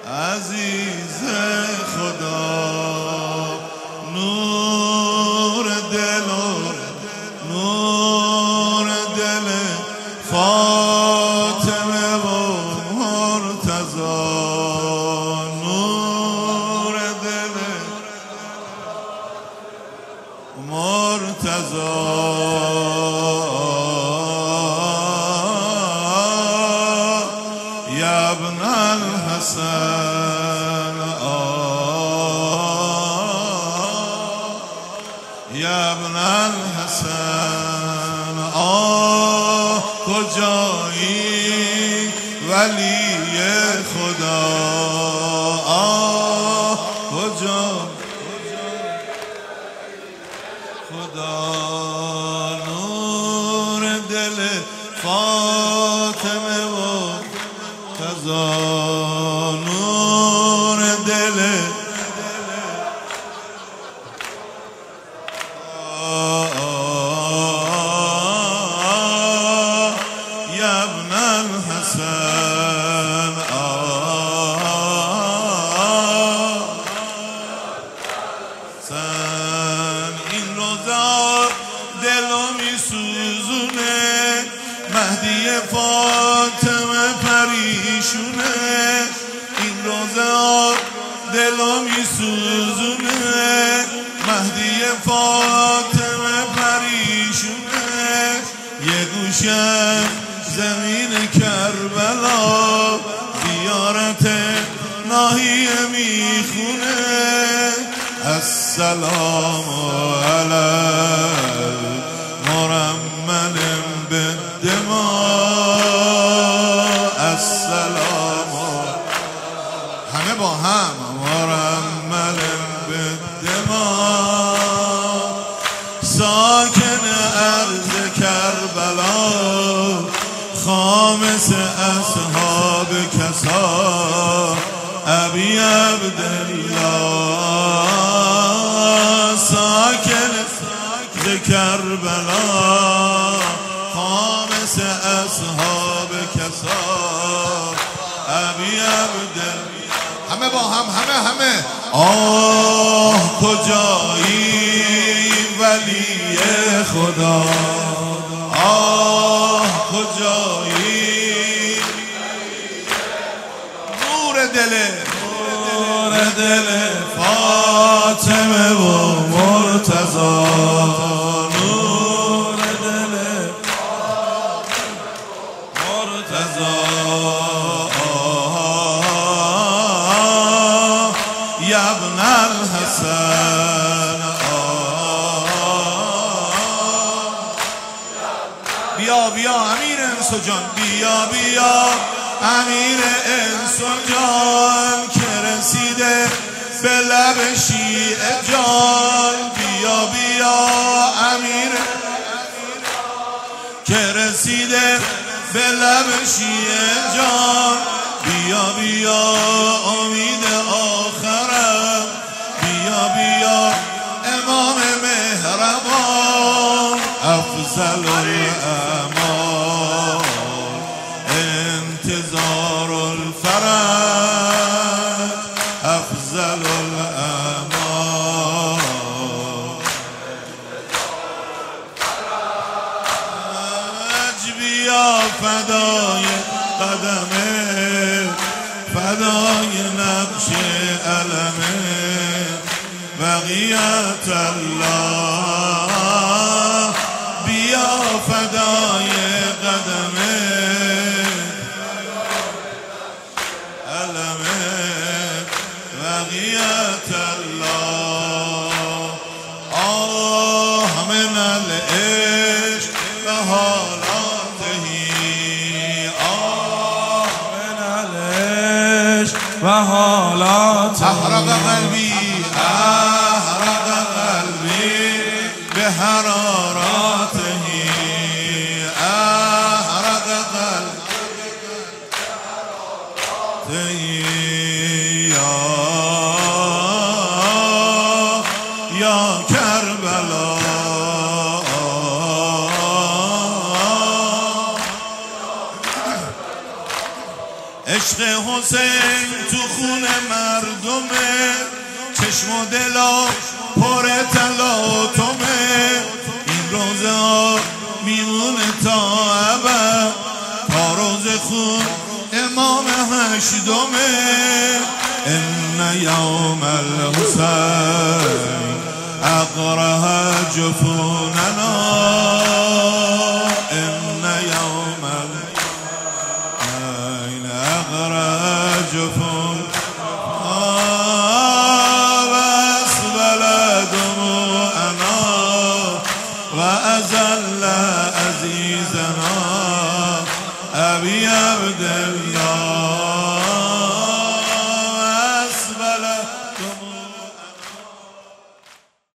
عزیز خدا نور دل فاطمه و مرتضی نور دل مرتضی یا ابن الحسن یا ابن الحسن کجایی ولی خدا کجا خدا نور دل فاطمه و قضا نور دل یا ابن الحسن این روزا دلو می سوزونه مهدی فاطمه پریشونه این روزا دلو می سوزونه مهدی فاطمه پریشونه یه گوشم زمین کربلا زیارت ناحیه میخونه السلام علی مرمل بالدماء السلام همه با هم مرمل بالدماء ساکن ارض کربلا خامس اصحاب کسا ابی عبدالله ساکن کربلا خامس اصحاب کسا ابی عبدالله همه با هم همه کجایی ولی خدا کجایی نور دل فاطمه و مرتضی نور دل مرتضی یا ابن الحسن بیا امیر انس و جان بیا امیر انس و جان که رسیده به لب شیعه جان بیا امیر که رسیده به لب شیعه جان بیا امید آخرم بیا امام مهربان افضل الاعمال انتظار الفرج افضل الاعمال بیا فدای قدمه فدای نقش علمه بقیت الله بیا فدای قدمه علمه بقیت الله من العشق و حالاتهی من العشق و حالاتهی احرق قلبی به حراراتهی احرق قلبی یا کربلا عشق حسین تو خون مردمه، چشم و دلا پر تلاطمه. این روزه ها میمونه تا ابد، تا روز خون امام هشتمه. ان یوم الحسین اقرها جفوننا، ان یوم الحسین اقرها جفوننا واسبل دموعنا وازل عزیزنا ابی عبدالله.